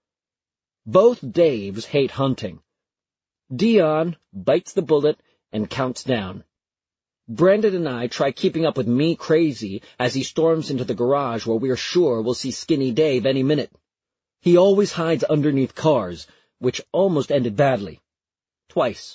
Both Daves hate hunting. Dion bites the bullet and counts down. Brendan and I try keeping up with me crazy as he storms into the garage where we're sure we'll see Skinny Dave any minute. He always hides underneath cars, which almost ended badly. Twice.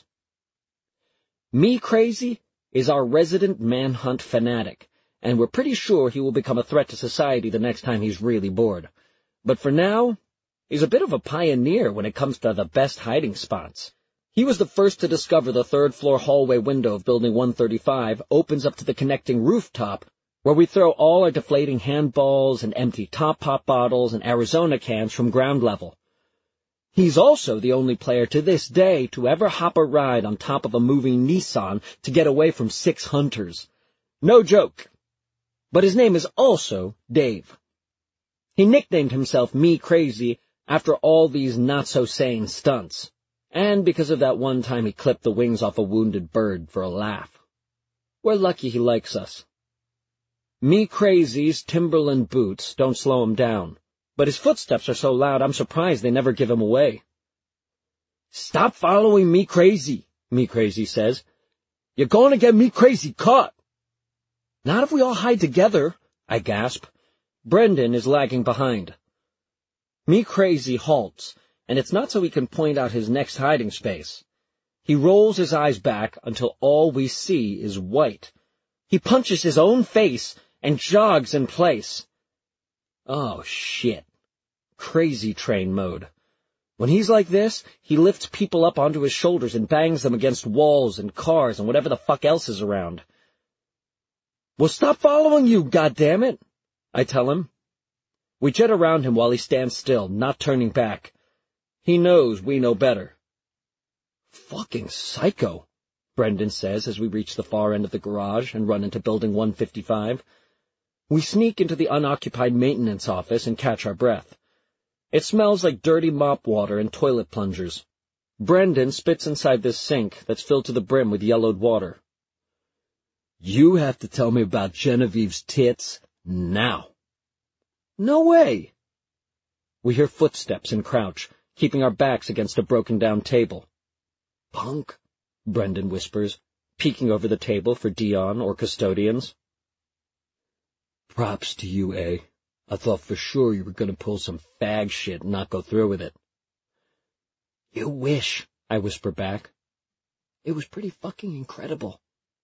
Me Crazy is our resident manhunt fanatic, and we're pretty sure he will become a threat to society the next time he's really bored. But for now, he's a bit of a pioneer when it comes to the best hiding spots. He was the first to discover the third-floor hallway window of Building one thirty-five opens up to the connecting rooftop, where we throw all our deflating handballs and empty Top Pop bottles and Arizona cans from ground level. He's also the only player to this day to ever hop a ride on top of a moving Nissan to get away from six hunters. No joke. But his name is also Dave. He nicknamed himself Me Crazy after all these not-so-sane stunts, and because of that one time he clipped the wings off a wounded bird for a laugh. We're lucky he likes us. Me Crazy's Timberland boots don't slow him down, but his footsteps are so loud I'm surprised they never give him away. "Stop following Me Crazy," Me Crazy says. "You're going to get Me Crazy caught." "Not if we all hide together," I gasp. Brendan is lagging behind. Me Crazy halts, and it's not so he can point out his next hiding space. He rolls his eyes back until all we see is white. He punches his own face and jogs in place. Oh, shit. Crazy train mode. When he's like this, he lifts people up onto his shoulders and bangs them against walls and cars and whatever the fuck else is around. "Well, stop following you, goddammit," I tell him. We jet around him while he stands still, not turning back. He knows we know better. "Fucking psycho," Brendan says as we reach the far end of the garage and run into Building one fifty-five. We sneak into the unoccupied maintenance office and catch our breath. It smells like dirty mop water and toilet plungers. Brendan spits inside this sink that's filled to the brim with yellowed water. "You have to tell me about Genevieve's tits now." "No way." We hear footsteps and crouch, keeping our backs against a broken-down table. "Punk," Brendan whispers, peeking over the table for Dion or custodians. "Props to you, eh? I thought for sure you were going to pull some fag shit and not go through with it." "You wish," I whisper back. "It was pretty fucking incredible."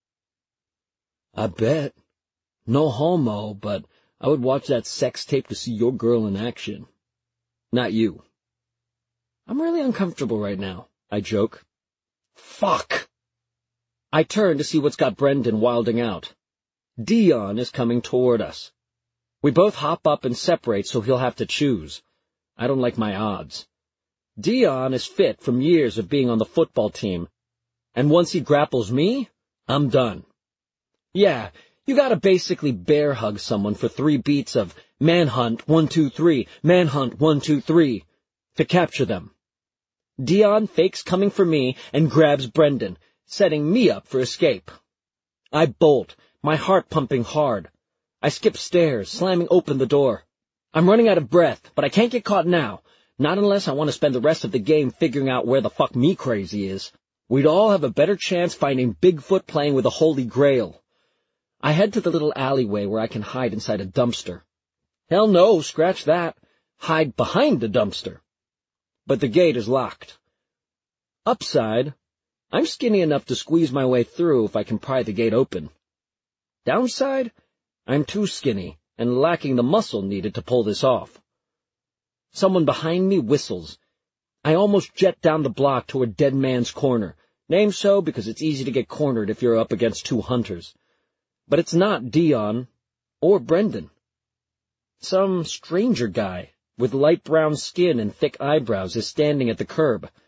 "I bet. No homo, but I would watch that sex tape to see your girl in action. Not you." "I'm really uncomfortable right now," I joke. "Fuck!" I turn to see what's got Brendan wilding out. Dion is coming toward us. We both hop up and separate so he'll have to choose. I don't like my odds. Dion is fit from years of being on the football team, and once he grapples me, I'm done. Yeah, you gotta basically bear hug someone for three beats of manhunt, one, two, three, manhunt, one, two, three, to capture them. Dion fakes coming for me and grabs Brendan, setting me up for escape. I bolt, my heart pumping hard. I skip stairs, slamming open the door. I'm running out of breath, but I can't get caught now, not unless I want to spend the rest of the game figuring out where the fuck Me Crazy is. We'd all have a better chance finding Bigfoot playing with the Holy Grail. I head to the little alleyway where I can hide inside a dumpster. Hell no, scratch that. Hide behind the dumpster. But the gate is locked. Upside, I'm skinny enough to squeeze my way through if I can pry the gate open. Downside, I'm too skinny and lacking the muscle needed to pull this off. Someone behind me whistles. I almost jet down the block to a dead man's corner, named so because it's easy to get cornered if you're up against two hunters. But it's not Dion or Brendan. Some stranger guy with light brown skin and thick eyebrows is standing at the curb.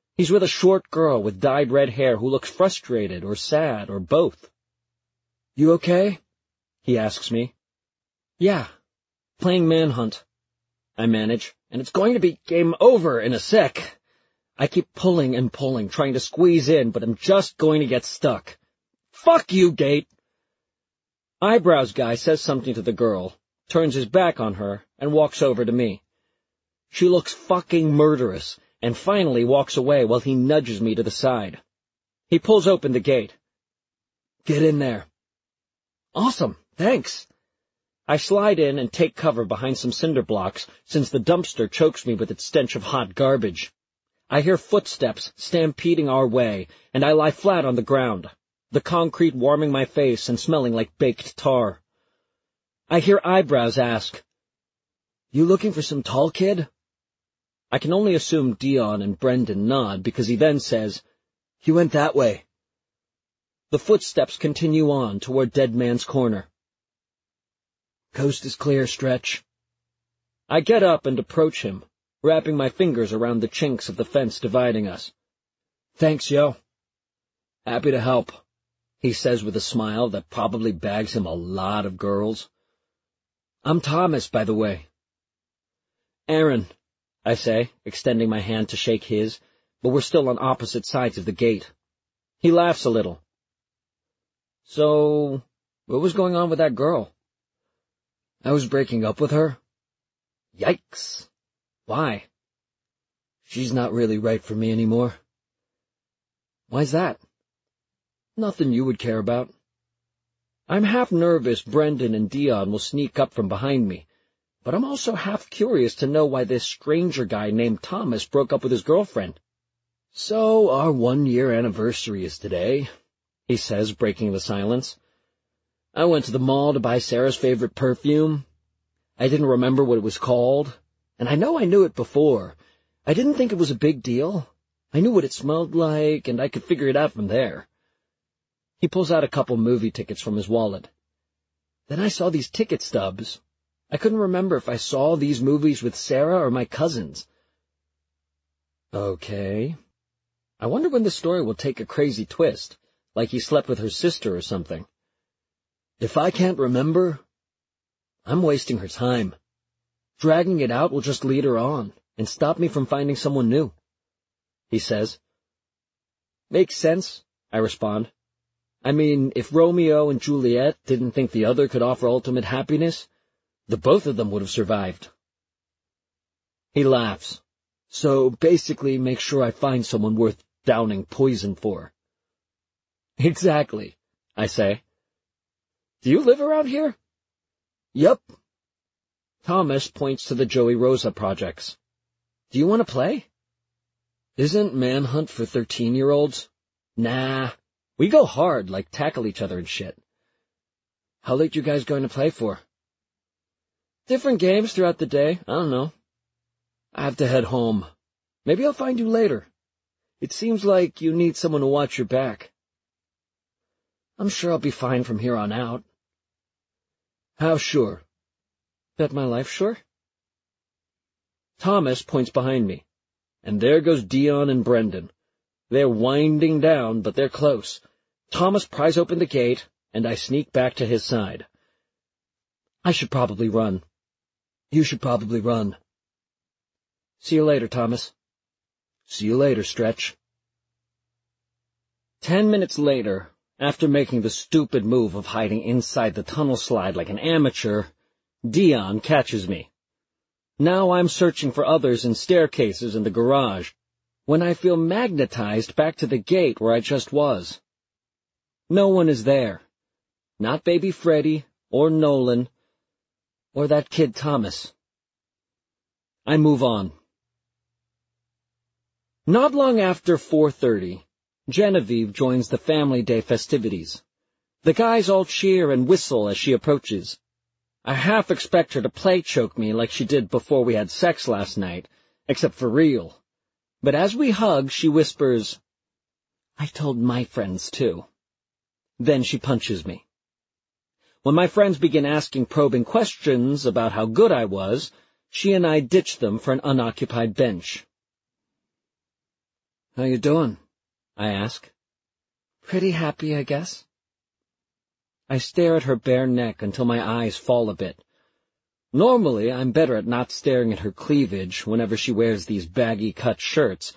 He's with a short girl with dyed red hair who looks frustrated or sad or both. "You okay?" he asks me. "Yeah, playing manhunt," I manage, "and it's going to be game over in a sec." I keep pulling and pulling, trying to squeeze in, but I'm just going to get stuck. "Fuck you, Gate!" Eyebrows guy says something to the girl, turns his back on her, and walks over to me. She looks fucking murderous, and finally walks away while he nudges me to the side. He pulls open the gate. "Get in there." "Awesome, thanks." I slide in and take cover behind some cinder blocks, since the dumpster chokes me with its stench of hot garbage. I hear footsteps stampeding our way, and I lie flat on the ground, the concrete warming my face and smelling like baked tar. I hear Eyebrows ask, "You looking for some tall kid?" I can only assume Dion and Brendan nod, because he then says, "He went that way." The footsteps continue on toward Dead Man's Corner. "Coast is clear, Stretch." I get up and approach him, wrapping my fingers around the chinks of the fence dividing us. "Thanks, yo." "Happy to help," he says with a smile that probably bags him a lot of girls. "I'm Thomas, by the way." "Aaron," I say, extending my hand to shake his, but we're still on opposite sides of the gate. He laughs a little. "So, what was going on with that girl?" "I was breaking up with her." "Yikes. Why?" "She's not really right for me anymore." "Why's that?" "Nothing you would care about." I'm half nervous Brendan and Dion will sneak up from behind me, but I'm also half curious to know why this stranger guy named Thomas broke up with his girlfriend. "So our one-year anniversary is today," he says, breaking the silence. "I went to the mall to buy Sarah's favorite perfume. I didn't remember what it was called, and I know I knew it before. I didn't think it was a big deal. I knew what it smelled like, and I could figure it out from there." He pulls out a couple movie tickets from his wallet. "Then I saw these ticket stubs. I couldn't remember if I saw these movies with Sarah or my cousins." "Okay. I wonder when the story will take a crazy twist, like he slept with her sister or something." "If I can't remember, I'm wasting her time. Dragging it out will just lead her on and stop me from finding someone new," he says. "Makes sense," I respond. "I mean, if Romeo and Juliet didn't think the other could offer ultimate happiness, the both of them would have survived." He laughs. "So basically make sure I find someone worth downing poison for." "Exactly," I say. "Do you live around here?" "Yup." Thomas points to the Joey Rosa projects. "Do you want to play?" "Isn't Manhunt for thirteen-year-olds?" "Nah. We go hard, like tackle each other and shit." "How late you guys going to play for?" "Different games throughout the day. I don't know." "I have to head home. Maybe I'll find you later. It seems like you need someone to watch your back." "I'm sure I'll be fine from here on out." "How sure?" "Bet my life sure." Thomas points behind me, and there goes Dion and Brendan. They're winding down, but they're close. Thomas pries open the gate, and I sneak back to his side. "I should probably run." "You should probably run." "See you later, Thomas." "See you later, Stretch." Ten minutes later, after making the stupid move of hiding inside the tunnel slide like an amateur, Dion catches me. Now I'm searching for others in staircases in the garage, when I feel magnetized back to the gate where I just was. No one is there. Not baby Freddy, or Nolan, or that kid Thomas. I move on. Not long after four thirty, Genevieve joins the family day festivities. The guys all cheer and whistle as she approaches. I half expect her to play choke me like she did before we had sex last night, except for real. But as we hug, she whispers, "I told my friends too." Then she punches me. When my friends begin asking probing questions about how good I was, she and I ditch them for an unoccupied bench. "How you doing?" I ask. "Pretty happy, I guess." I stare at her bare neck until my eyes fall a bit. Normally, I'm better at not staring at her cleavage whenever she wears these baggy-cut shirts,